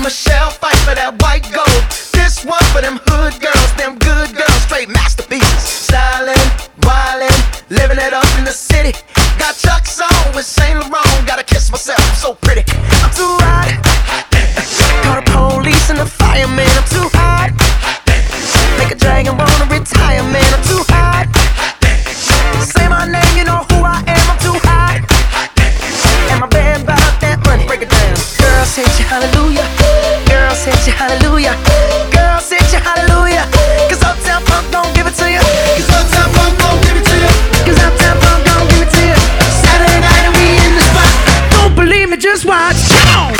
Michelle fight for that white gold. This one for them hood girls, them good girls, straight masterpieces. Stylin', wildin', living it up in the city. Got Chuck's on with Saint Laurent. Gotta kiss myself, I'm so pretty. I'm too hot. Call the police and the fireman. I'm too hot. Make a dragon wanna retire, man. I'm too hot. Say my name, you know who I am. I'm too hot. And my band about that money, break it down. Girls hit you hallelujah. Girls hit you hallelujah. Girls hit you hallelujah. Cause Uptown Funk don't give it to you. Cause Uptown Funk don't give it to you. Cause Uptown Funk don't give it to you. Saturday night and we in the spot. Don't believe me, just watch. Come on.